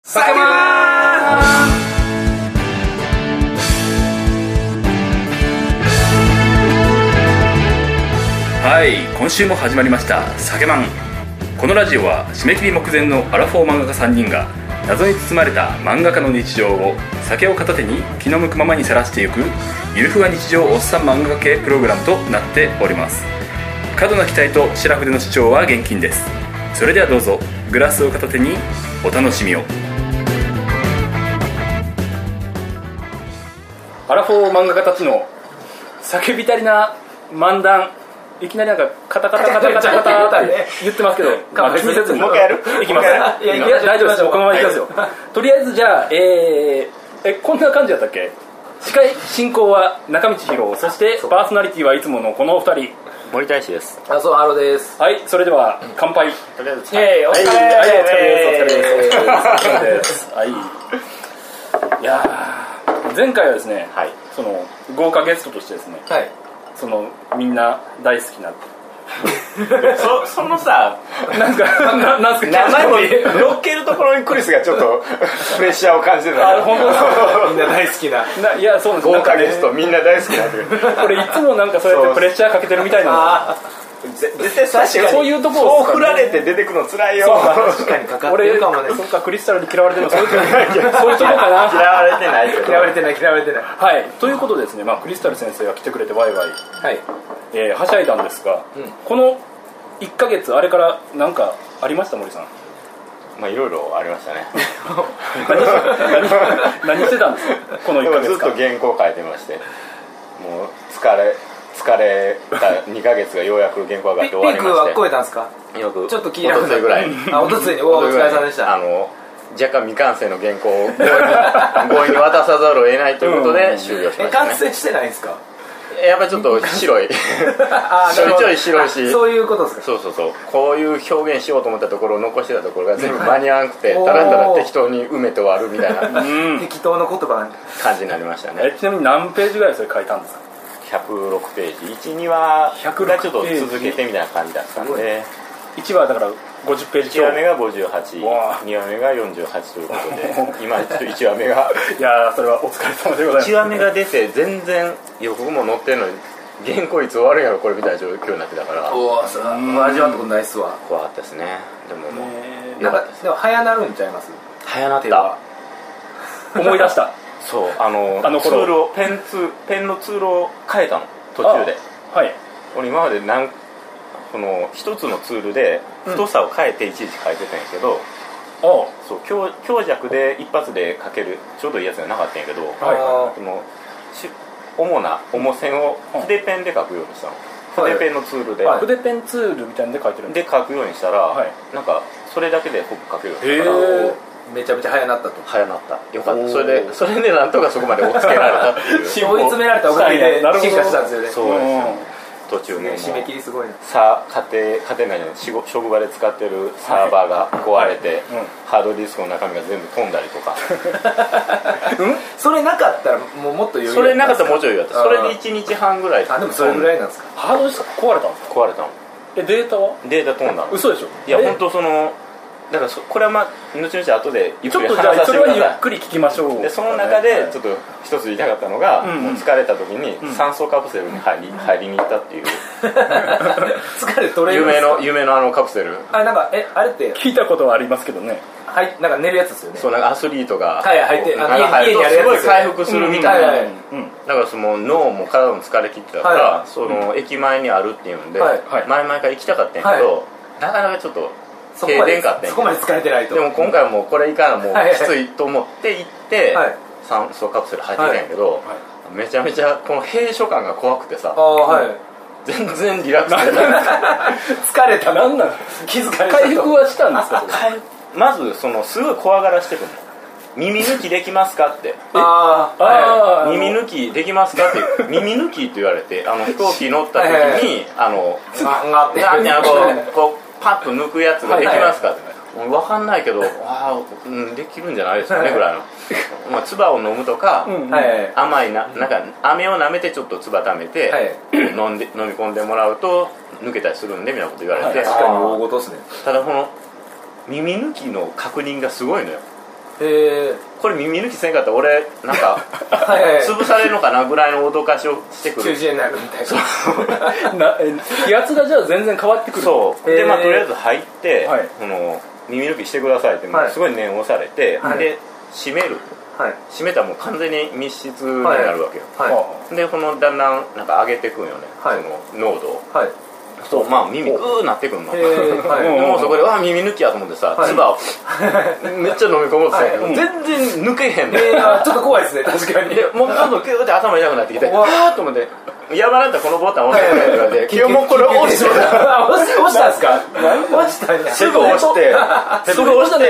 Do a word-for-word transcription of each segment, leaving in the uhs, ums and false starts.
酒まーはい、今週も始まりました酒まん。このラジオは締め切り目前のアラフォー漫画家さんにんが謎に包まれた漫画家の日常を酒を片手に気の向くままにさらしていくゆるふわ日常おっさん漫画家系プログラムとなっております。過度な期待と白筆の主張は厳禁です。それではどうぞグラスを片手にお楽しみを。アラフォー漫画家たちの叫びたりな漫談、いきなりなんかカタカタカタカタカタって言ってますけど、まあ、別にせずにもう一回やるいきます。いやいや大丈夫です、このままいきますよ。とりあえずじゃあ、えー、えこんな感じだったっけ。司会進行は中道博、そしてパーソナリティはいつものこのお二人。 森大志です。 あ、そう、ハロです。 はい、それでは乾杯。 とりあえず、 イエーイ、お疲れ様です。はい、お疲れ様です。お疲れ様です。はい。いやー、前回はですね、はい、その豪華ゲストとしてですね、はい、そのみんな大好きなそ, そのさなんかななんすか名前も乗っけるところにクリスがちょっとプレッシャーを感じてた。 あ、本当ですか。 みんな大好きなないや、そうです。 豪華ゲストみんな大好きなこれいつもなんかそうやってプレッシャーかけてるみたいなんですよ。絶対確かにそういうところそう振られて出てくの辛いよ。 確かにかかってるかもね。 そっか、クリスタルに嫌われてるのそういうとこそういうとこかな。 嫌われてないけど嫌われてない嫌われてない。 はい、ということでですね、まあ、クリスタル先生が来てくれてワイワイ、はい、えー、はしゃいだんですが、うん、このいっかげつあれから何かありました森さん。 まあいろいろありましたね。 何, 何, 何してたんですかこのいっかげつか。 ずっと原稿書いてまして、もう疲れ疲れたにかげつがようやく原稿が上がって終わりまして。 ピークは超えたんですか。 よくちょっと気になる。 おとついぐらい。 あ、おとついにお疲れ様でした。 あの若干未完成の原稿を強引に渡さざるを得ないということで終了しましたね。 完成してないんですか。 やっぱりちょっと白いちょいちょい白いし、 そういうことですか。 そうそうそう、こういう表現しようと思ったところを残してたところが全部間に合わなくて、ただただ適当に埋めて終わるみたいな適当な言葉感じになりましたね。 えちなみに何ページぐらいそれ書いたんですか。 ひゃくろくページ、いち、にわがちょっと続けてみたいな感じだったんで、いちわだからごじゅっページ、いちわめがごじゅうはち、にわめがよんじゅうはちということで今ちょっといちわめがいやー、それはお疲れ様でございます。 いちわめが出て全然予告も載ってるのに原稿いつ終わるんやろこれみたいな状況になってたから、 おお、それは味わったことないっすわ。 怖かったですね。でももうなんかでも早なるんちゃいます。 早なった思い出したそう、あのあのツールをペンツペンのツールを変えたの途中で。 はい、 俺今までなんこの一つのツールで太さを変えていちいち書いてたんやけど、うん、そう 強, 強弱で一発で書けるちょうどいいやつがなかったんやけど、はい、でも主な重線を筆ペンで書くようにしたの、うん、筆ペンのツールで、 はい、筆ペンツールみたいなんで書いてるんで書くようにしたら、はい、なんかそれだけでほぼ書けるようになったから、 めちゃめちゃ早なったと。 早なった、よかった。それでそれでなんとかそこまで追いつけられたっていう追い詰められたおかげで進化したんですよね。 そうですよ、途中ね、 締め切りすごいな。 さあ家庭家庭内の職場で使ってるサーバーが壊れて、はい、うん、ハードディスクの中身が全部飛んだりとかうん、それなかったらもうもっと余裕。 それなかったらもうちょい余裕だった。それでいちにちはんぐらい。 あ、でもそれぐらいなんですか。 ハードディスク壊れたんですか。 壊れたの。 え、データはデータ飛んだの。 嘘でしょ。 いや本当そのだからこれはまあ後々後でゆっくり話させてください。 ちょっとじゃあそれはゆっくり聞きましょう。 でその中でちょっと一つ言いたかったのが、うん、もう疲れた時に酸素カプセルに入り、うん、入りに行ったっていう疲れ取れる夢の夢のあのカプセル。 あ、なんかえあれって聞いたことはありますけどね。 はい、なんか寝るやつですよね。 そう、なんかアスリートがはい入ってあの家にあるやつすごい回復するみたいな、うん、はいはい、だからその脳も体も疲れ切ってたから、はい、その駅前にあるっていうんで、はい、前々から行きたかったんやけど、はい、なかなかちょっとそこまでそこまで疲れてないと。 でも今回はもうこれいかんもうきついと思って行って、はい、酸素カプセル入ってたんやけど、はいはい、めちゃめちゃこの閉所感が怖くてさ、あ、はい、全然リラックスしてない疲れた。 なんなん気づかれた。 回復はしたんですか。 まずそのすごい怖がらしてくるの。耳抜きできますかってああ、 はい、耳抜きできますかって耳抜きって言われて、あの飛行機乗った時にあのがってこうパッと抜くやつができますかって、はいはい、分かんないけど、あ、うん、できるんじゃないですかねぐらいのまあ唾を飲むとか、うん、甘いな、なんか飴を舐めてちょっと唾溜めて、はい、飲んで飲み込んでもらうと抜けたりするんでみたいなこと言われて、 はい、確かに大事ですね。 ただこの耳抜きの確認がすごいのよ。 へえ。 これ耳抜きせんかったら俺なんかはいはい、 潰されるのかなぐらいの脅かしをしてくる。 きゅうじゅうえんになるみたいな。 なえ気圧がじゃあ全然変わってくる。 そうで、まあ、とりあえず入って、 はい、 その耳抜きしてくださいって、はい、すごい念を押されて、はい、で閉める、はい、閉めたらもう完全に密室になるわけよ、はいはい、でこのだんだんなんか上げてくんよね、はい、その濃度を、はい、そうまあ耳グーなってくんの、はい、でもうそこでわあ耳抜きやと思ってさ、唾をめっちゃ飲み込もうとしたけど、はい、全然抜けへんね、 えー、ちょっと怖いですね確かに。 でもうどんどんキューって頭痛くなってきてわーっと思ってやばなったらこのボタン押してくれって言われて気をもうこれ押して押したんですか。押したんや。 すぐ押してすぐ押して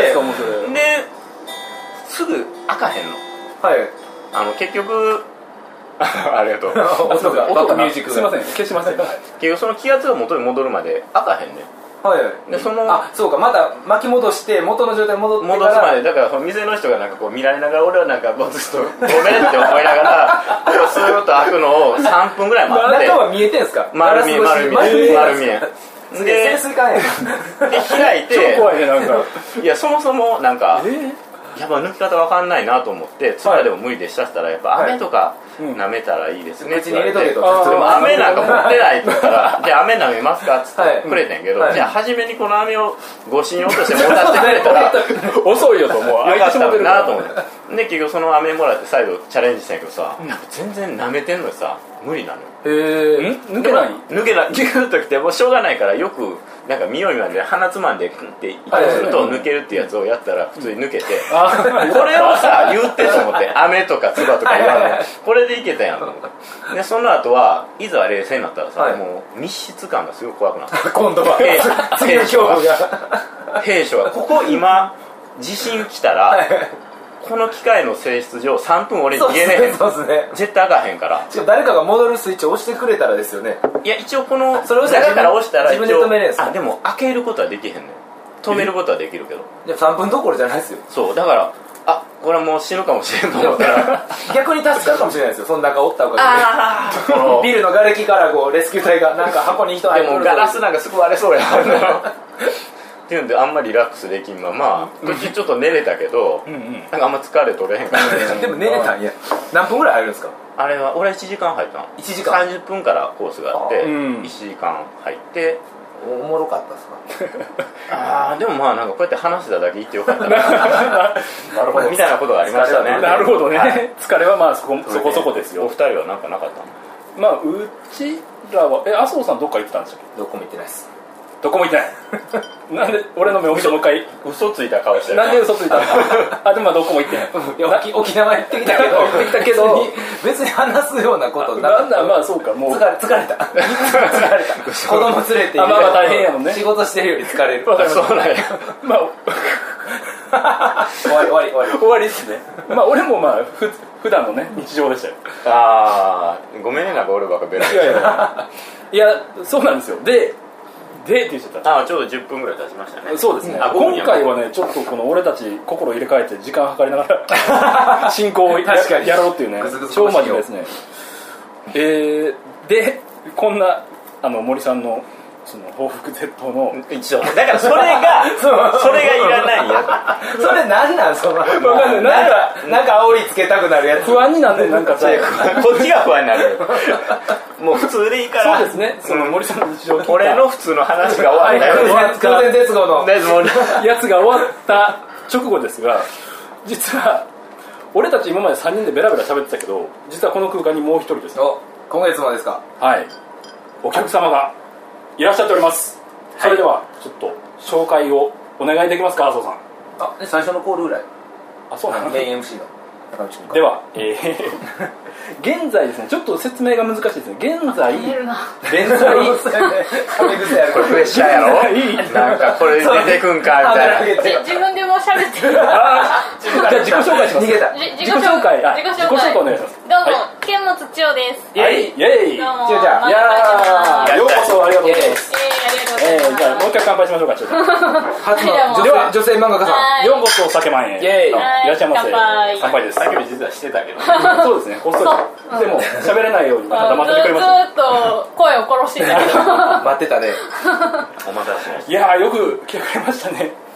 ですぐ開かへんの。はい。あの結局ありがとう。 音が音がミュージックすいません消しません。結局その気圧が元に戻るまで開かへんね。 はいはい、でそのあそうかまた巻き戻して元の状態に戻ってから戻すまでだから店の人がなんかこう見られながら俺はなんかぼずっとごめんって思いながらスーッと開くのをさんぷんぐらい待って中は見えてんすか。 丸見え丸見え丸見えで潜水艦やで開いて超怖いねなんかいやそもそもなんか、えーやっぱ抜き方わかんないなと思ってつばでも無理でしたしたらやっぱ飴とか舐めたらいいですねって言われて、でも飴なんか持ってないって言ったらじゃあ飴舐めますかっつってくれてんけど、じゃあ初めにこの飴をご信用として持たせてくれたら遅いよと思うよかったなと思ってで結局その飴もらって再度チャレンジしたんやけどさ、うん、全然舐めてんのにさ無理なのよ。 へえ抜けない抜けないギューッときてもうしょうがないからよくなんか匂いまで鼻つまんでクンって移動すると抜けるってやつをやったら普通に抜けて、これをさ言ってと思って飴とかつばとか言わないこれでいけたやんと思ってでその後はいざ冷静になったらさ、はい、もう密室感がすごい怖くなった今度は次の恐怖が兵所がここ今地震来たらこの機械の性質上さんぷん俺に逃げねえへん。 そうですね絶対開かへんから。 しかも誰かが戻るスイッチを押してくれたらですよね。 いや一応このそれを中から押したら一応自分で止めれるんですか。 あでも開けることはできへんのよ。止めることはできるけどじゃあさんぷんどころじゃないですよ。 そうだからあこれはもう死ぬかもしれんと思ったら逆に助かるかもしれないですよその中おったおかげでビルの瓦礫からこうレスキュー隊がなんか箱に人入ってでもガラスなんかすぐ割れそうやっていうんであんまりリラックスできんまま途中ちょっと寝れたけど、うんうん、なんかあんま疲れ取れへんからでも寝れたんや。何分ぐらい入るんですか。 あれは俺はいちじかん入ったの。 いちじかんさんじゅっぷんからコースがあって、うん、いちじかん入っておもろかったですかああでもまあなんかこうやって話してただけ言ってよかったななるほどみたいなことがありましたね。 なるほどね、はい、疲れはまあそこそこそこですよ。 お二人はなんかなかったの。 まあうちらはえ麻生さんどっか行ってたんですか。 どこも行ってないです。 どこも行ってないなんで俺の目を見てもう一回嘘ついた顔してる。 なんで嘘ついたのあでもまあどこも行ってない沖縄行ってきたけど行ってきたけど別に話すようなことなかった。 なんだまあそうかもう疲れ疲れた疲れた子供連れてあまあまあ大変やもんね。 仕事してるより疲れる。 そうなんやまあ終わり終わり終わり終わりですね。まあ俺もまあふ普段のね日常でしたよ。 ああごめんねなんか俺ばっかベラベラいやいやいやそうなんですよ。ででって言っちゃった。 あちょうどじゅっぷんぐらい経ちましたね。 そうですね、あ今回はねちょっとこの俺たち心入れ替えて時間計りながら進行を や, やろうっていうね超真面目ですね。えー、でこんなあの森さんのその報復絶倒の一応だからそれがそれがいらないやつそれなんなんその分かんないなんかなんか煽りつけたくなるやつ不安になってなんかこっちが不安になるもう普通でいいからそうですねその森さんの日常を聞いた俺の普通の話が終わった空前絶後のやつが終わった直後ですが実は俺たち今までさんにんでベラベラ喋ってたけど実はこの空間にもう一人ですね。 お今月もですか。 はいお客様がいらっしゃっております、はい、それではちょっと紹介をお願いできますか麻生さん。 あで最初のコールぐらい。 あそうなのメイン エムシー のでは、えー、現在ですねちょっと説明が難しいですね。現在現在これプレッシャーやろなんかこれ出てくんかみたいな自分でも喋ってる。 じゃあ自己紹介します。 逃げた自己紹介自己紹介お願いします。 どうも剣持千代です。 イエイイエイどうも千代ちゃんいやようこそありがとうございます。 えー、ありがとうございます。 えー、じゃあもう一回乾杯しましょうか。ちょっと初のでは女性漫画家さんようこそお酒マンへイエイいらっしゃいませ。乾杯です。 さっきより実はしてたけどそうですねこっそりでも喋れないようにまた黙っててくれました。 ずっと声を殺してたけど待ってたねお待たせしました。 いやーよく来てくれましたね。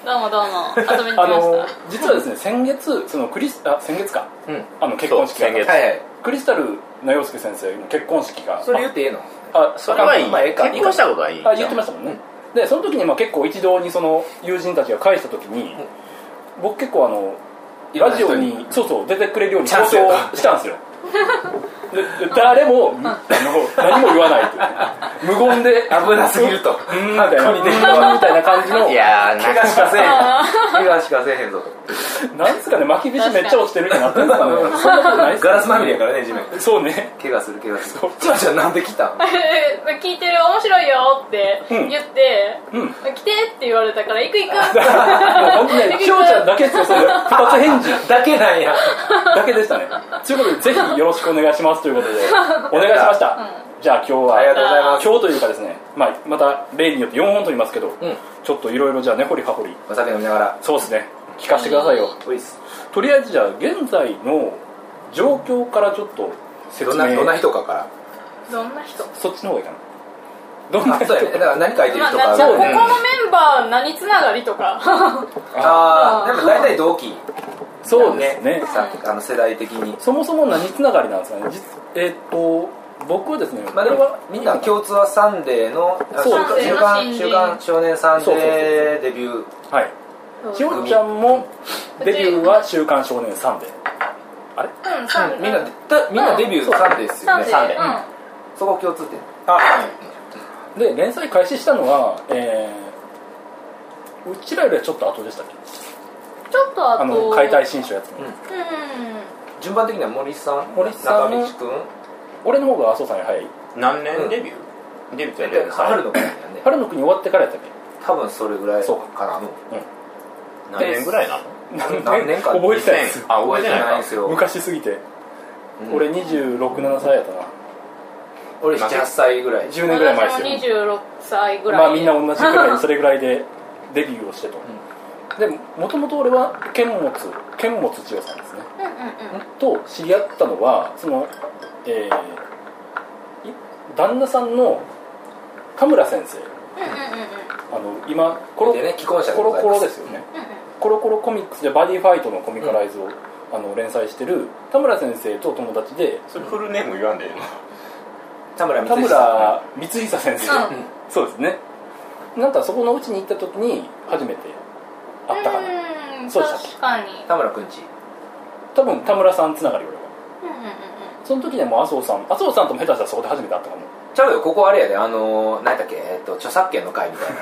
どうもどうも遊びに来ました。 あの実はですね、先月そのクリスあ先月か、うん、あの結婚式が先月、 はいはい、 クリスタルな陽介先生の結婚式が、 それ言っていいの？ あ、それはいい、まあ、結婚したことはいい。 あ、言ってましたもんね。うん、でその時にまあ結構一堂にその友人たちが返した時に、うん、僕結構あのラジオにそうそう出てくれるように交渉したんですよ。で誰も、うん、あの何も言わないという、ね、無言で危なすぎるとうんみたいなみたいな感じのいやー怪我しかせえへん怪我しかせえへんぞとなんですかね、巻き節めっちゃ落ちてるみたいになってるんですかね。そんなことないっすガラスまみれやからね地面。 そうね、 怪我する怪我する。ちまちゃんなんで来たん？ 聞いてる面白いよって言って、うんうん、来てって言われたから行く行く。 もう本当にね、きょうちゃんだけですよ、それふたつ返事だけなんやだけでしたね。ということでぜひよろしくお願いしますということでお願いしました。うん、じゃあ今日はありがとうございます。 今日というかですね、まあ、また例によってよんほん撮りますけど、うん、ちょっといろいろじゃあ根掘り葉掘りお酒飲みながらそうですね聞かせてくださいよ。 うん、 とりあえずじゃあ現在の状況からちょっと説明。 どんな、どんな人かからどんな人そっちの方がいいかな。どんな人そうやね、だから何書いてる人か、 まあ、じゃあここのメンバー何つながりとかああでも大体同期そうですね、 うん、あの世代的にそもそも何つながりなんですかね。えー、っと僕はですね、 まあ、でもみんな共通はサンデーのそう週刊週刊少年サンデーデビュー。はい、 きよちゃんもデビューは週刊少年サンデー。あれ、 うん、サンデー、 みんなみんなデビューサンデーですよね。 サンデー、うん、 そこ共通点。 あ、で連載開始したのは、えー、うちらよりはちょっと後でしたっけ。 ちょっと後、 あの解体新書やつの、うんうん、 順番的には森さん、 森さん、 中道くん、 俺の方が麻生さんに早い。 何年デビュー、うん、デビューってやったら春の国やね。 春の国終わってからやったっけ。 多分それぐらいかな。 うん、何年ぐらいなの？ 何年か覚えてないです。 あ、覚えてないんですよ。 昔すぎて、うん、俺にじゅうろく、ななさいやったな。 俺なな、はっさいぐらい、 じゅうねんぐらい前ですよ。 にじゅうろくさいぐらい。 まあみんな同じぐらいそれぐらいでデビューをしてと、うん、でもともと俺は剣持剣持千代さんですね、うんうんうん、と知り合ったのはその、えー、旦那さんの田村先生、うんうんうん、あの今コロ、ね、コロコロですよね、うんうん、コロコロコミックスでバディファイトのコミカライズを、うん、あの連載してる田村先生と友達で。 それフルネーム言わんでいいの？ 田村光久先生、うん、そうですね。なんかそこのうちに行った時に初めて会ったかな。 うん、 そうでしたっけ。 確かに田村くんち多分田村さんつながり俺は、 うんうんうん、 その時でも麻生さん麻生さんとも下手したらそこで初めて会ったかも。 ちゃうよ、ここあれやで、あのー、何だっけ、えっと、著作権の会みたいな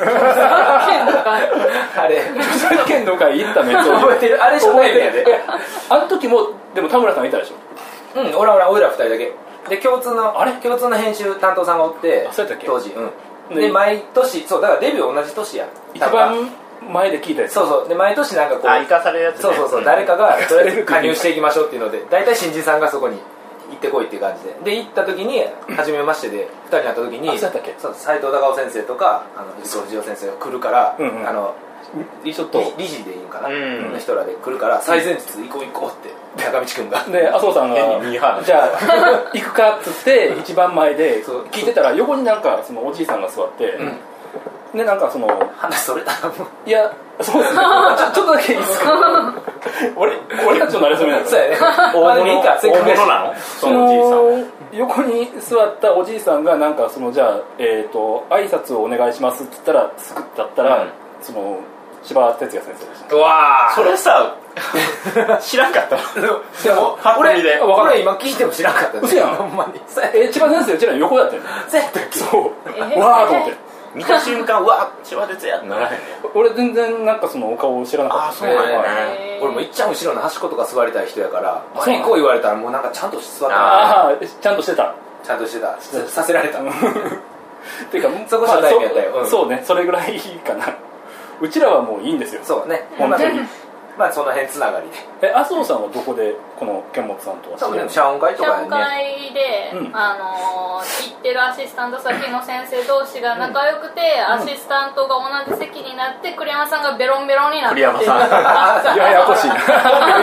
あれ著作権の会行ったね覚えてる。あれ初対面やで。 あの時もでも田村さんいたでしょ。 うん、俺ら俺ら俺らふたりだけで共通のあれ共通の編集担当さんがおって、 そうやったっけ当時、うん、で毎年そうだからデビュー同じ年や一番前で聞いたやつ。 そうそうで毎年なんかこう生かされるやつ、ね、 そうそうそう、うん、誰かがとりあえず加入していきましょうっていうので大体新人さんがそこに行ってこいっていう感じでで行った時に初めましてでふたりに会った時にそうだっけそう斉藤孝夫先生とかあの藤子不二雄先生が来るから、うんうん、あのちょっと理事でいいんかな、うん、の人らで来るから最前日行こう行こうって中道君がで麻生さんがじゃあ行くかっつって一番前で聞いてたら横になんかそのおじいさんが座って、うん、でなんかその話それたらもういやそうですねちょ, ちょっとだけいいですか俺俺たちの馴れ初めなんですそうやね大物いいか大物なのそのおじいさん横に座ったおじいさんがなんかそのじゃあえっ、ー、と挨拶をお願いしますって言ったらすくだったら、うん、その千葉哲也先生でした。 うわそれさ知らんかったでも俺で俺今聞いても知らんかった嘘やんほんまにえ千葉先生うちらの横だったよねそうやったっけそう、えー、わーと思って見た瞬間うわ千葉哲也ってならへんね俺全然なんかそのお顔を知らなかった。 あそうなんやね俺もいっちゃん後ろの端っことか座りたい人やから前行こう言われたらもうなんかちゃんと座ったああちゃんとしてたちゃんとしてたさせられたっていうかそこ初対面やったよ、 まあそ, うん、そうねそれぐらいかなうちらはもういいんですよ。 そうね本当にまあその辺つながりでえ麻生さんはどこでこの剣持さんとは知り合いの？ 謝恩会とかやね。 謝恩会で、うん、あのー、行ってるアシスタント先の先生同士が仲良くて、うん、アシスタントが同じ席になって栗山さんがベロンベロンになって栗山さんややこしいな言ってもらった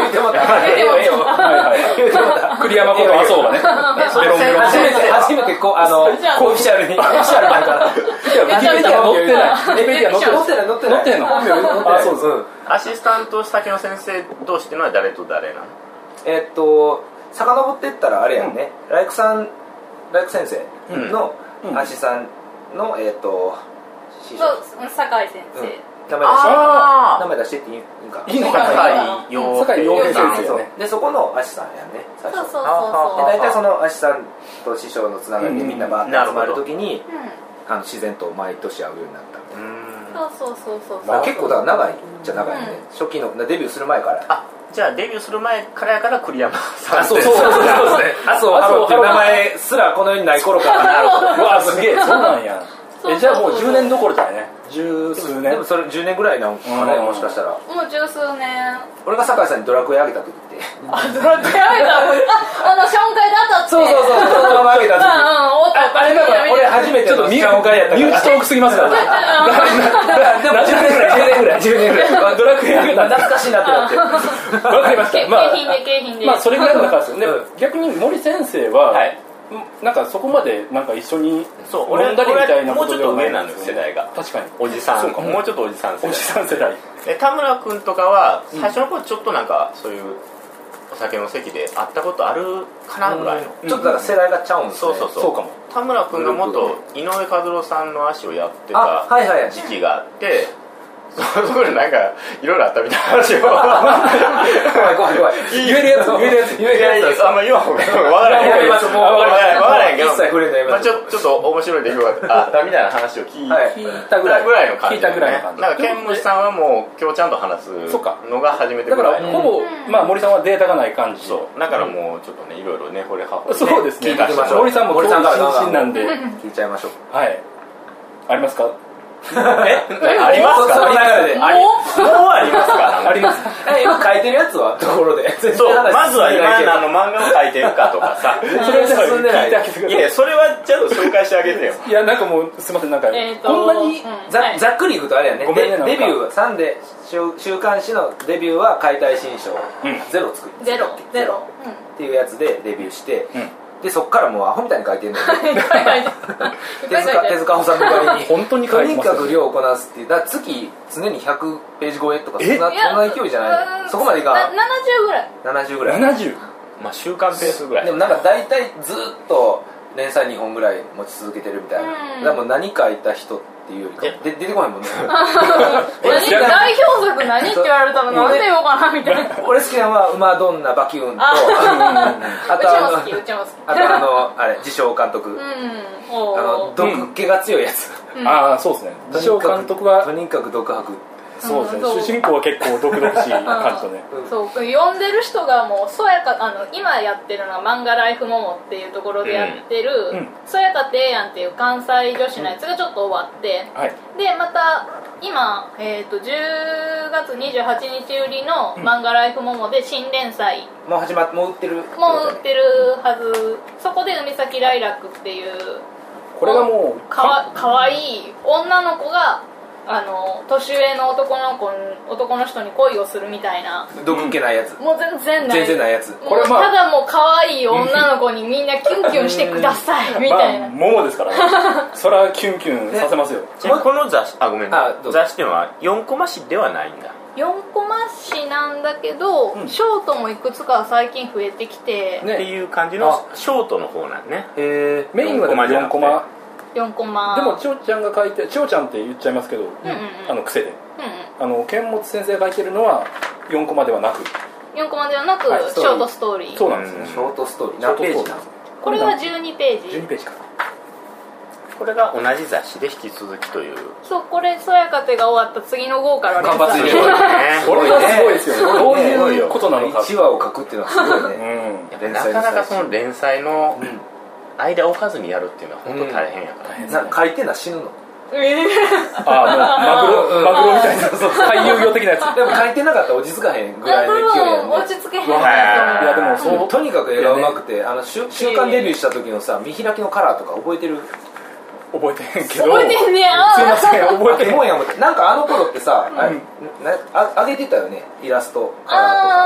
栗山こと麻生がね初めて初めてこうあのオフィシャルにオフィシャルだからめちゃめちゃ載ってないメディア載ってない載ってない載ってんの本名載ってない。そうです。 アシスタント先の先生同士っていうのは誰と誰なの？ えっと遡っていったらあれやんね、ライクさんライク先生のアシさんのえっと師匠酒井先生名前出して名前出してっていいんかいいのかな。酒井陽平先生でそこのアシさんやね最初。 そうそうそうで大体そのアシさんと師匠のつながりでみんなバーッと集まるときにあの自然と毎年会うようになったみたいな。 そうそうそうそう、 まあ、結構だから長いじゃ長いね、うん、初期のデビューする前から。 あ、じゃあデビューする前からやから栗山さん。 あ、そうそうそうそうですね。麻生ハロっていう名前すらこの世にない頃からなるほど。 うわすげえ、そうなんや。えじゃあもうじゅうねんどころじゃないね。十数年。 でもそれじゅうねんぐらいなのかね、もしかしたら。 もう十数年。 俺が酒井さんにドラクエあげた時って。 あ、ドラクエあげた。あの紹介だったって。 そうそうそう。ドラクエあげた時。あれだから俺初めての紹介やったから。 身内トークすぎますから。 でもじゅうねんぐらい、じゅうねんぐらい、じゅうねんぐらい。ドラクエあげた懐かしいなってなって。 わかりました。まあ景品で景品で。 まあそれぐらいの中ですよね。逆に森先生は。なんかそこまでなんか一緒に飲んだりみたいなことではない。もうちょっと上なんです世代が。 確かにおじさん、もうちょっとおじさん世代。 おじさん世代で田村君とかは最初の頃ちょっとなんかそういうお酒の席で会ったことあるかなぐらいの、 ちょっとだから世代がちゃうんですね。 そうそうそう、 そうかも。 田村君が元井上和郎さんの足をやってた時期があって、そこでなんかいろいろあったみたいな話を怖い怖い怖い言えるやつ言えるやつ言えるやつあんま言わんほうが分からへんけど分からへんけどちょっと面白い出来事があったみたいな話を聞いたぐらいの感じ。聞いたぐらいの感じ。なんか剣持さんはもう今日ちゃんと話すのが初めてぐらい。 だからほぼまあ森さんはデータがない感じ。 そうだからもうちょっとねいろいろね掘り葉掘りそうですね。森さんも興味津々なんで聞いちゃいましょう。 はい。ありますか？ えありますか？ その流れでもうありますか？ あります。 今書いてるやつはところでそうまずは今あの漫画を描いてるかとかさそれ進んでない。 いやそれはちゃんと紹介してあげてよ。 いやなんかもうすみませんなんかこんなにざっくりいくとあれやね。デビューサンデー週刊誌のデビューは解体新書ゼロ作りゼロゼロっていうやつでデビューしてでそっからもうアホみたいに書いてるのよ手塚手塚治虫ばりに本当に書いてますとにかく量をこなすっていうだから月常にひゃくページ超えとかそんなそんな勢いじゃない。そこまでいかん。 ななじゅうぐらいななじゅうぐらいななじゅうまあ週刊ペースぐらい。 でもなんか大体ずっと連載にほんぐらい持ち続けてるみたいな。だからもう何書いた人っていうよりかで出てこないもんね。 代表作何って言われたら何で言おうかなみたいな。 俺好きなのは馬どんなバキューンとあとあのあとあのあれ自称監督あの毒気が強いやつ。 ああそうですね。自称監督はとにかく独白。 そうですね、主人公は結構毒々しい感じとね、 そう読んでる人がもうそやかあの今やってるのは漫画ライフモモっていうところでやってる、うんうん、そやかてえやんっていう関西女子のやつがちょっと終わって、うんはい、でまた今、えー、とじゅうがつにじゅうはちにち売りの漫画ライフモモで新連載、 うん、もう始まっもう売ってるもう売ってるはず。そこで海崎ライラックっていうこれがもうかわ、かわいい女の子があの年上の男の子男の人に恋をするみたいな毒気ないやつ。 もう全然ない全然ないやつ。 これ、まあ、ただもう可愛い女の子にみんなキュンキュンしてくださいみたいな、 まあ、桃ですからねそれはキュンキュンさせますよ、ね、 この雑誌あごめんあ雑誌っていうのはよんコマ誌ではないんだ。 よんコマ誌なんだけど、うん、ショートもいくつか最近増えてきて、 ね、っていう感じのショートの方なんね。 へメインはでもよんコマよんコマでも千代ちゃんが書いて千代ちゃんって言っちゃいますけど、うんうんうん、あの癖で、うんうん、あの剣持先生が書いてるのはよんコマではなくよんコマではなく、はい、ショートストーリー。 そうなんですね、 ショートストーリー何ページなんですか？ これはじゅうにページじゅうにページか。 これが同じ雑誌で引き続きという。 そうこれそやかてが終わった次の号から連載。 これはすごいですよね。どういうことなのか。 いちわを書くっていうのはすごいね、 うん、なかなかその連載の、うん間置かずにやるっていうのは本当大変やから、うん、 な書いてんの死ぬの。 えー、 ああもうマグロ、うん、マグロみたいな回遊魚的なやつ。 でも書いてなかったら落ち着かへんぐらいの勢いやんね。 落ち着けへん。いやでもそう、うん、とにかく絵がうまくてあの週刊デビューした時のさ見開きのカラーとか覚えてる？ 覚えてへんけど。 覚えてんねや。 すいません覚えてへんもんやもん。なんかあの頃ってさ、うん、ああげてたよねイラストカラーとか。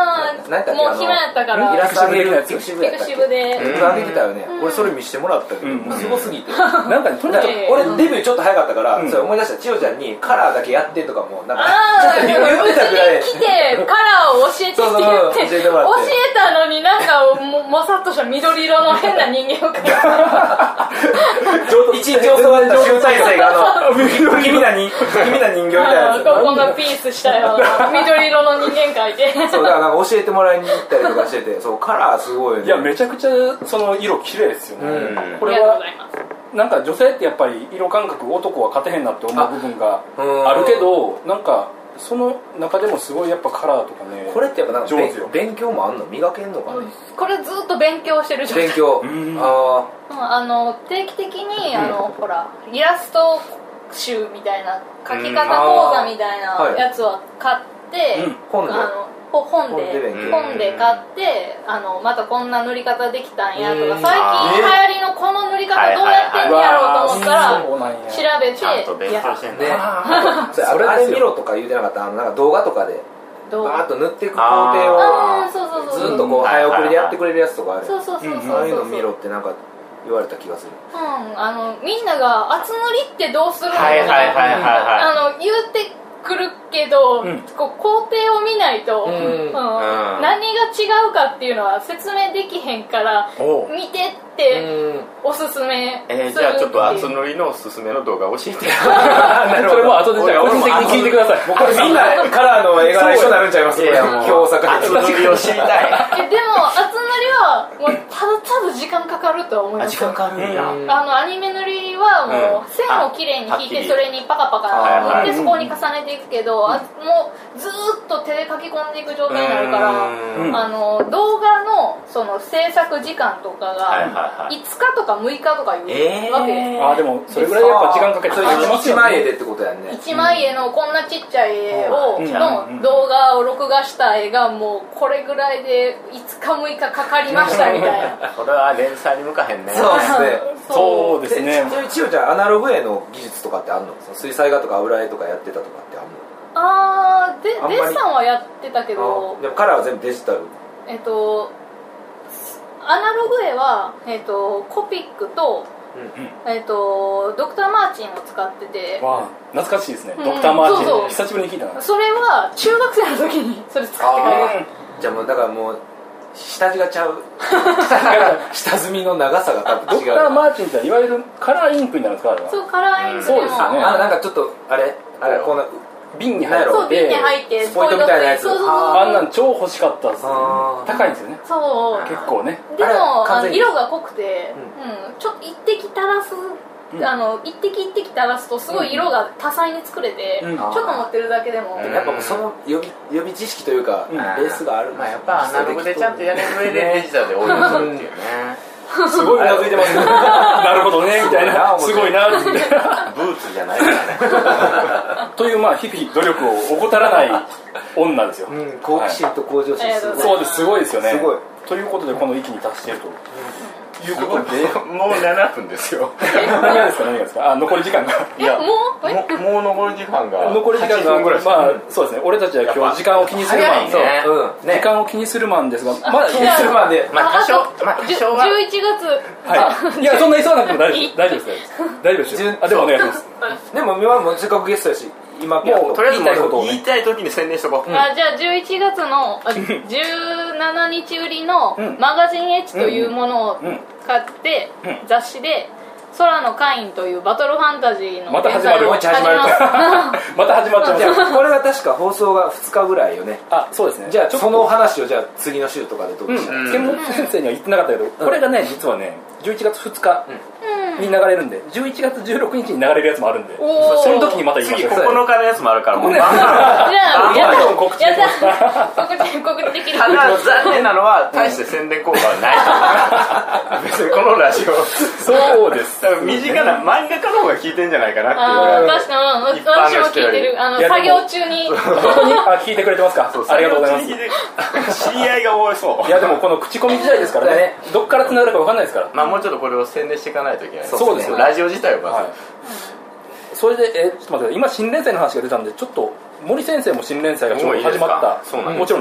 何だっけ、 もう暇やったからイラスト上げるやつピクシブで上げてたよね。俺それ見してもらったけどすごすぎて、 なんかねとにかく俺デビューちょっと早かったからそれ思い出した。千代ちゃんにカラーだけやってとかもなんかちょっと言ってたぐらい、 来てカラーを教えてって言って教えたのになんかももさっとした緑色の変な人間を描いて一日教わった集大成があの不気味な人形みたいなやつ、 ここがピースしたような緑色の人間描いてそうだからなんか教えてもらいに行ったりとかしてて、そうカラーすごいね。 いやめちゃくちゃその色綺麗ですよね、うん、これはなんか女性ってやっぱり色感覚男は勝てへんなって思う部分があるけど、なんかその中でもすごいやっぱカラーとかね、 これってやっぱなんか上手よ。勉強もあんの？磨けんのかね、うん、 これずっと勉強してる状態。 勉強、 ああの定期的にあの、うん、ほらイラスト集みたいな描き方講座みたいなやつを買って、うん、 本であの本で本で買ってあのまたこんな塗り方できたんやとか、最近流行りのこの塗り方どうやってんやろうと思ったら調べて、 ちゃんと勉強してんね。 あれ見ろとか言うてなかった？あのなんか動画とかでバーッと塗っていく工程をずっとこう早送りでやってくれるやつとかある。 そうそうそうそう。 ああいうの見ろってなんか言われた気がする。 うん、あのみんなが厚塗りってどうするのとかあの言ってくるけど、うん、こう工程を見ないと、うんうん、何が違うかっていうのは説明できへんから見てっておすすめする。 えー、じゃあちょっと厚塗りのおすすめの動画教えてそれも後でじゃあ個人的に聞いてください。 もうこれみんなカラーの絵柄一緒になるんちゃいます？ いやもう厚塗りを知りたいえでも厚塗りはもうただただ時間かかると思います。 時間かかるんや。 あのアニメ塗りはもう線をきれいに引いてそれにパカパカ塗ってそこに重ねていくけど、もうずーっと手で書き込んでいく状態になるから、あの動画のその制作時間とかがいつかとかむいかとかいうわけです、 えー、あでもそれぐらいやっぱ時間かけていちまい絵でってことやんね。 いちまい絵のこんなちっちゃい絵をの動画を録画した絵がもうこれぐらいでいつかむいかかかりましたみたいな。 これは連載に向かへんね。 そうですね。 そうですね。 ちなみに千代ちゃんアナログ絵の技術とかってあるの？水彩画とか油絵とかやってたとかってあるの？ あーでデッサンはやってたけど、 でもカラーは全部デジタル。 えっとアナログ絵は、えっと、コピックと、うんえっと、ドクターマーチンを使ってて、 わあ懐かしいですね、うん、ドクターマーチン。そうそう久しぶりに聞いたな。 それは中学生の時にそれ使ってくれる。 じゃあもうだからもう下地がちゃう下積みの長さが多分違う。 ドクターマーチンっていわゆるカラーインクになるんですか？あれは。 そうカラーインクでも、うん、そうですよね。 あなんかちょっとあれあれこの瓶に入るそう瓶に入ってスポイトみたいなやつ。 あんなん超欲しかったです。高いんですよね。 そう結構ね。 でもあの色が濃くて、うん、ちょっと一滴垂らす、うん、あの一滴一滴垂らすとすごい色が多彩に作れて、うん、ちょっと持ってるだけでも、 うん、やっぱもうその予備、予備知識というか、うん、ベースがある。 まあやっぱアナログでちゃんとやれる上でデジタルで応用するっていうね。 すごいうなずいてますね。 なるほどねみたいな、すごいなってブーツじゃないからねというまあ日々努力を怠らない女ですよ、 うん、好奇心と向上心、はい、 そうです、すごいですよね。 すごいということでこの域に達していると、うんいうことでもうななふんですよ。 何がですか何がですか。あ残り時間がいやもうもう残り時間が残り時間がまあそうですね。俺たちは今日時間を気にするマン、 そう、 うんね、時間を気にするマンですがまだ気にするマンでまあ多少まあ多少はじゅういちがつはいいやそんな急がなくても大丈夫大丈夫です大丈夫ですあでもお願いします。 でも今もせっかくゲストやし今もうとりあえず言いたい時に宣伝しとこう。 あじゃあじゅういちがつのじゅうしちにち売りのマガジンエッジというものを買って雑誌で空のカインというバトルファンタジーのまた始まるまた始まるまた始まっちゃう。 じゃあこれは確か放送がふつかぐらいよね。 あそうですね。 じゃあその話をじゃあ次の週とかでどうでした？ 剣本先生には言ってなかったけどこれがね実はねじゅういちがつふつかに流れるんでじゅういちがつじゅうろくにちに流れるやつもあるんでその時にまた言いましょう。 次ここのかのやつもあるからもうバンバンじゃあやどん告知や告知告知できる。 ただ残念なのは大して宣伝効果はない別にこのラジオそうです多分身近な漫画家の方が聞いてんじゃないかなっていう。 あ確かに私も聞いてる。あの作業中に本当にあ聞いてくれてますか。ありがとうございます。 知り合いが多いそう。 いやでもこの口コミ時代ですからねどっから繋がるか分かんないですから。 まあもうちょっとこれを宣伝していかないといけない。 そうですよラジオ自体をまず、はい、 それでえちょっと待って今新連載の話が出たんでちょっと森先生も新連載がちょうど始まった。もちろんです。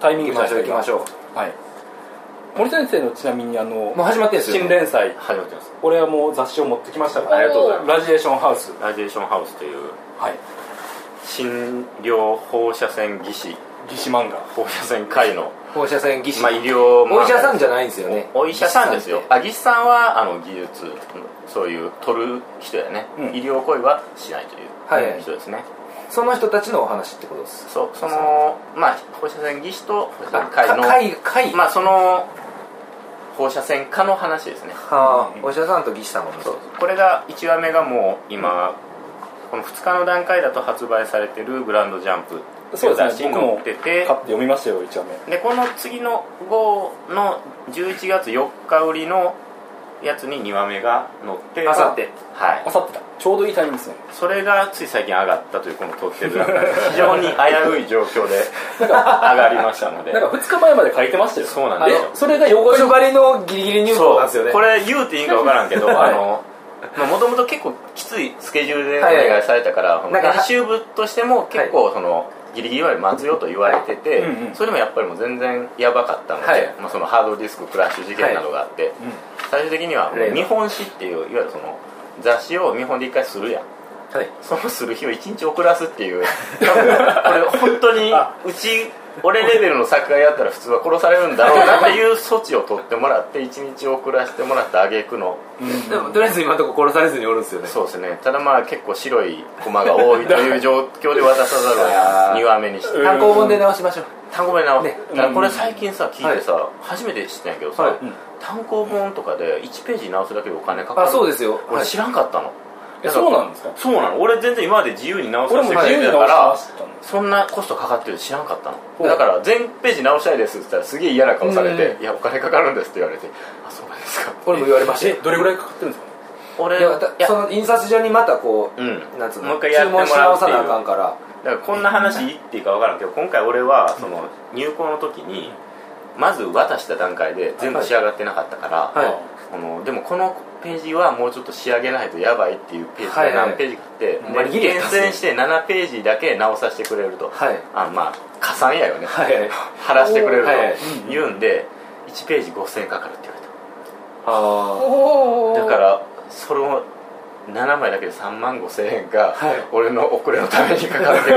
タイミング行きましょう行きましょう。はい。森先生のちなみにあのもう始まってるんですよ、 新連載始まってます。 俺はもう雑誌を持ってきましたから。 ありがとうございます。 ラジエーションハウス。 ラジエーションハウスという、 はい、 診療放射線技師技師漫画、 放射線科医の放射線技師、 まあ、医療お医者さんじゃないんですよね。 お医者さんですよ。あ、技師さんはあの技術、そういう取る人やね、うん、医療行為はしないという人ですね、はい、 その人たちのお話ってことです。 そう、そのまあ放射線技師と放射線科医の科医科医まあその放射線科の話ですね。 はあ、うん、お医者さんと技師さんの話。 そう、これがいちわめがもう今、うん、このふつかの段階だと発売されてるグランドジャンプ、 そうですね、僕も買って読みましたよ、いちわめで。 この次の号のじゅういちがつよっか売りのやつににわめが載って、 あさって、 はい、 あさってだ、ちょうどいいタイミングですね。 それがつい最近上がったという、この撮ってる非常に危うい状況で上がりましたのでなんかふつかまえまで書いてましたよ。 そうなんですよ。 それが大御所狩りのギリギリ入稿なんですよね。 これ言うていいか分からんけど、はい、あのもともと結構きついスケジュールでお願いされたから、はい、編集部としても結構その、はい、ギリギリまで待つよと言われてて、うんうん、それでもやっぱりもう全然やばかったので、はい、まあ、そのハードディスククラッシュ事件などがあって、はい、うん、最終的には見本誌っていう、いわゆるその雑誌を見本で一回するやん、はい、そのする日をいちにち遅らすっていう、これ本当にうち俺レベルの作家やったら普通は殺されるんだろうなっていう措置を取ってもらっていちにち遅らせてもらった挙句の、 うん、でもとりあえず今のところ殺されずにおるんですよね。 そうですね。ただまあ結構白いコマが多いという状況で渡さざるをにわめにして、 単行本で直しましょう。 単行本で直す、ね、ただこれ最近さ聞いてさ、はい、初めて知ったんやけどさ、はい、単行本とかでいちページ直すだけでお金かかる。 あ、そうですよ。 俺知らんかったの。 え、そうなんですか。 そうなの。俺全然今まで自由に直させてくれてたからそんなコストかかってる知らんかったの。だから全ページ直したいですって言ったらすげえ嫌な顔されて、いやお金かかるんですって言われて、あ、そうなんですか。 俺も言われました。 え、どれぐらいかかってるんですか。 俺いやその印刷所にまたこう、うん、なんつうの、 もう一回やってもらうっていう、注文し直さなあかんから。 だからこんな話言っていいか分からんけど、今回俺はその入稿の時にまず渡した段階で全部仕上がってなかったから、はいはい、このでもこのページはもうちょっと仕上げないとやばいっていうページが何ページかあって、はいはい、で厳選してななページだけ直させてくれると、はい、あまあ加算やよね、はい、貼らせてくれると言うんで、いちページごせんえんかかるって言われた。あだからそのななまいだけでさんまんごせんえんが俺の遅れのためにかかってくる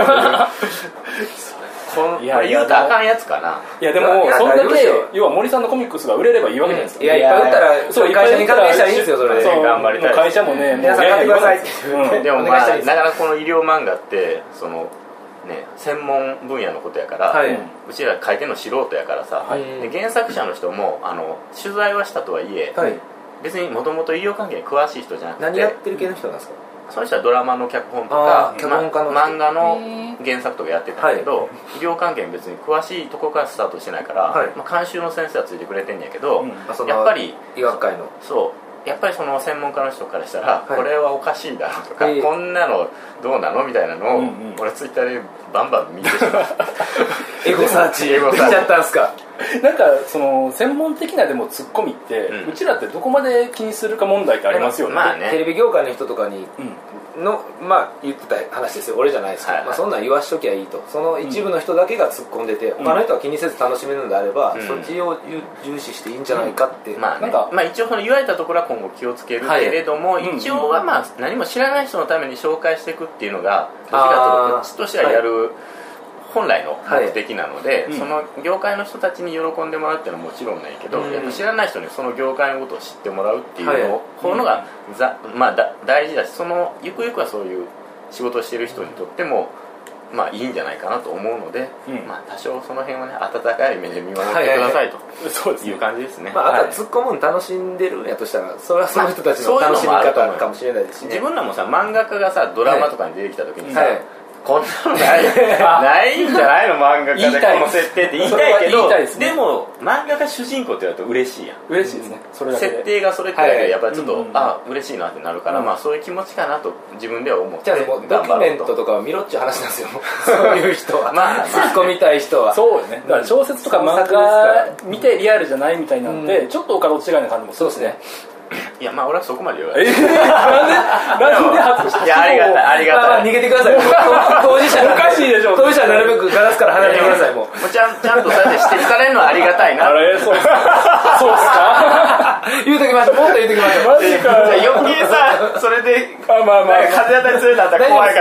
これ言うとあかんやつかな。 いやでもそんだけ要は森さんのコミックスが売れればいいわけじゃないですか。 いやいっぱい売ったらそう会社に還元したらいいんですよ。それで頑張りたい。 会社もね、 皆さん買ってくださいってでもまあなかなかこの医療漫画ってそのね専門分野のことやから、うちら書いてるの素人やからさ、で原作者の人もあの取材はしたとはいえ、別にもともと医療関係に詳しい人じゃなくて、 何やってる系の人なんですか。 その人はドラマの脚本とか、ま、漫画の原作とかやってたんだけど、はい、医療関係に別に詳しいとこからスタートしてないから、はい、まあ、監修の先生はついてくれてんやけど、うん、やっぱり医学界のそうやっぱりその専門家の人からしたら、はい、これはおかしいだろうとか、えー、こんなのどうなのみたいなのを、うんうん、俺ツイッターでバンバン見てしまうエゴサーチエゴサーチしちゃったんすか。 なんかその専門的なでもツッコミって、うん、うちらってどこまで気にするか問題ってありますよね。 まあね、テレビ業界の人とかに、うん、のまあ言ってた話ですよ。俺じゃないですけど、はいはい、まあ、そんなん言わしときゃいいと。その一部の人だけが突っ込んでて、うん、他の人は気にせず楽しめるのであれば、うん、そっちを重視していいんじゃないかって、うん、 まあ、ね、なんかまあ一応その言われたところは今後気をつけるけれども、はい、一応はまあ何も知らない人のために紹介していくっていうのがどっちかというとこっちとしてはやる、はい、本来の目的なので、はい、その業界の人たちに喜んでもらうっていうのはもちろんないけど、うん、やっぱ知らない人にその業界のことを知ってもらうっていうの、はい、のが、うん、まあ、だ大事だし、そのゆくゆくはそういう仕事をしている人にとってもまあいいんじゃないかなと思うので、うん、まあ多少その辺はね温かい目で見守ってくださいという感じですね。 まあ、あとは突っ込むの楽しんでるんやとしたら、それはその人たちの楽しみ方かもしれないですし、ね、 自分らもさ漫画家がさドラマとかに出てきた時にさ、はいはい、こんなのないないんじゃないの漫画家でこの設定って言いたいけど、 で, ね、でも漫画家主人公って言われると嬉しいやん。 嬉しいですね。それだけ設定がそれってだけでやっぱりちょっと、はい、あ嬉しいなってなるから、うん、まあそういう気持ちかなと自分では思って、 じゃあもうドキュメントとかを見ろっちゅう話なんですよそういう人はまあ突っ込みたい人はそうよね。だから小説とか漫画見てリアルじゃないみたいなんで、うん、ちょっとお門違いな感じもするんですね。 いやまあ俺はそこまで言わない。えなんでなんで外した？ いやありがたいありがたい。 まあまあ逃げてください。当事者おかしいでしょ。 当事者はなるべくガラスから離れてください。もう。 もうちゃんちゃんとそうやって指摘されるのはありがたいな。 あれそうそうっすか？ 言うときましょう。もっと言うときましょう。 マジか。 余計さそれであまあまあ風当たりするんだったら怖いから。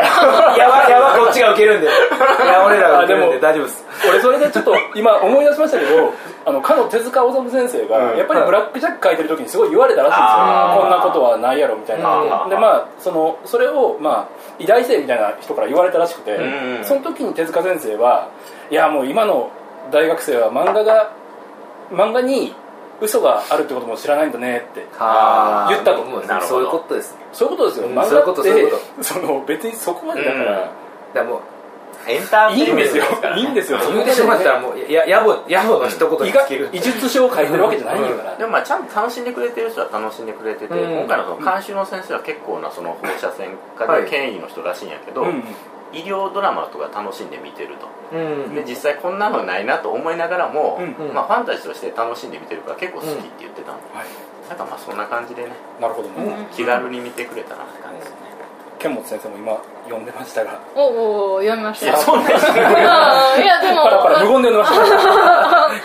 やばやばこっちが受けるんで。いや俺らが受けるんで大丈夫です。 俺それでちょっと今思い出しましたけど、あのかの手塚治虫先生がやっぱりブラックジャック書いてる時にすごい言われたらしいんですよ。こんなことはないやろみたいな。でまあそのそれをまあ偉大生みたいな人から言われたらしくて、その時に手塚先生はいやもう今の大学生は漫画が漫画に嘘があるってことも知らないんだねって言ったと思うんです。 そういうことです。 そういうことですよ。漫画ってその別にそこまでだから。だからもうエンターテインメントですから、いいんですよ。 言うてしまったらもうや野暮野暮の一言に尽きる。 異術書を書いてるわけじゃないんだから。 でもまあちゃんと楽しんでくれてる人は楽しんでくれてて、今回のその監修の先生は結構なその放射線科で権威の人らしいんやけど、医療ドラマとか楽しんで見てると。で実際こんなのないなと思いながらも、まあファンタジーとして楽しんで見てるから結構好きって言ってたんで、なんかまあそんな感じでね。 なるほどね。 気軽に見てくれたらって感じですね。 剣本先生も今読んでましたが、 おお読みました。いやそんな人いやでもパラパラ無言で読んでました。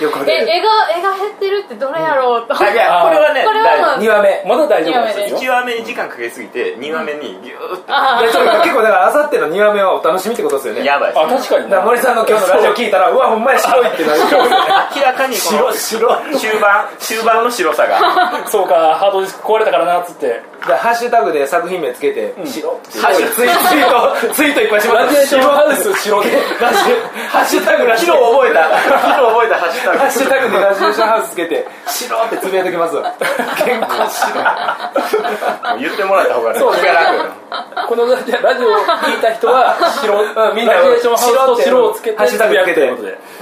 よくえ絵が絵が減ってるってどれやろうと。 いやこれはねこれはにわめまだ大丈夫ですよ。 いちわめに時間かけすぎてにわめにギューッと。 結構だからあさってのにわめはお楽しみってことですよね。 やばい。 あ確かに。 森さんの今日のラジオ聞いたらうわほんまや白いってなる。 明らかにこの終盤終盤の白さが。 そうかハードディスク壊れたからなっつって。 ハッシュタグで作品名つけて白。 ハッシュツイートツイートいっぱいします。 ラジエーションハウス白でハッシュタグラジ白を覚えた白を覚えたハッシュタグハッシュタグでラジエーションハウスつけて白ってつぶやいときますわ。健康白言ってもらった方がね気が楽。 このラジオ聞いた人は白みんなラジエーションハウスと白をつけてハッシュタグやけて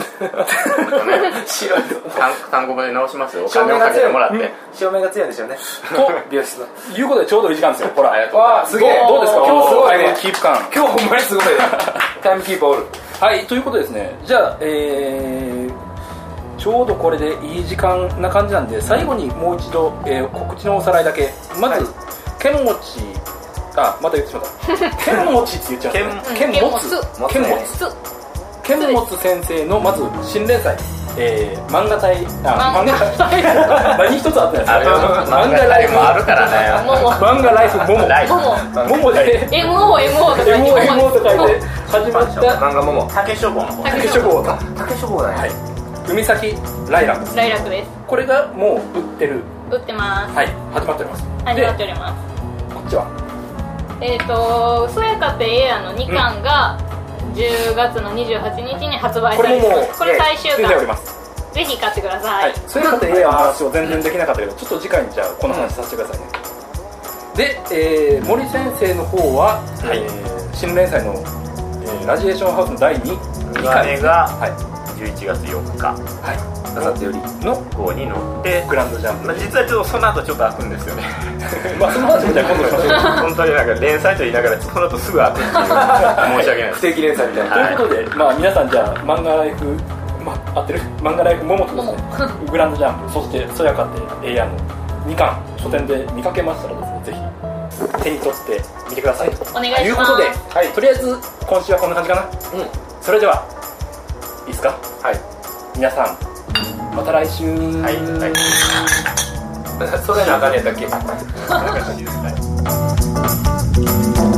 白い単語で直しますよ。お金をかけてもらって照明が強いんでしょうね。 と美容室のいうことでちょうどいい時間ですよ。ほらわあすげえどうですか今日すごいね。 キープ感今日ほんまにすごいタイムキープおる。 はいということですね。じゃあえーちょうどこれでいい時間な感じなんで最後にもう一度、えー、告知のおさらいだけ。まず剣持あまた言ってしまった剣持って言っちゃった剣持剣持剣持先生のまず新連載えー、漫画隊あ漫画隊何一つあってないですか。 漫画ライフもあるからね。 漫画ライフモモモモでエムオーエムオー とかエムオーエムオー とかで始まった漫画モモ竹書房の方竹書房だ竹書房だね。 海崎ライラクライラクです。 これがもう売ってる。 売ってます。 はい始まっております。 始まっております。 こっちはえっとそやかてええやのにかんがじゅうがつのにじゅうはちにちに発売されます。これ最終巻ぜひ買ってください。 そやかてええやの話を全然できなかったけどちょっと次回にじゃあこの話させてくださいね。で、えー、森先生の方は、はいえー、新連載の、えー、ラジエーションハウスのだいにかいが、はい、じゅういちがつよっか、 はい、あさってよりの号に乗ってグランドジャンプ、 まあ、実はちょっとその後ちょっと開くんですよね。 まあその話もじゃあ今度しましょう。 本当になんか連載と言いながらその後すぐ開くっていう申し訳ないです。 不定期連載みたいな、 はい、ということで、まあ、皆さんじゃあ漫画ライフ、まあ、合ってる漫画ライフモモとですねグランドジャンプそしてそやかてええやのにかん書店で見かけましたらですねぜひ手に取ってみてくださいとお願いします。 いうことで、はい、とりあえず今週はこんな感じかな。うん、それではいいですか。はい、皆さんまた来週。 はい、はいそれは中根やったっけ。 なんかいいですね。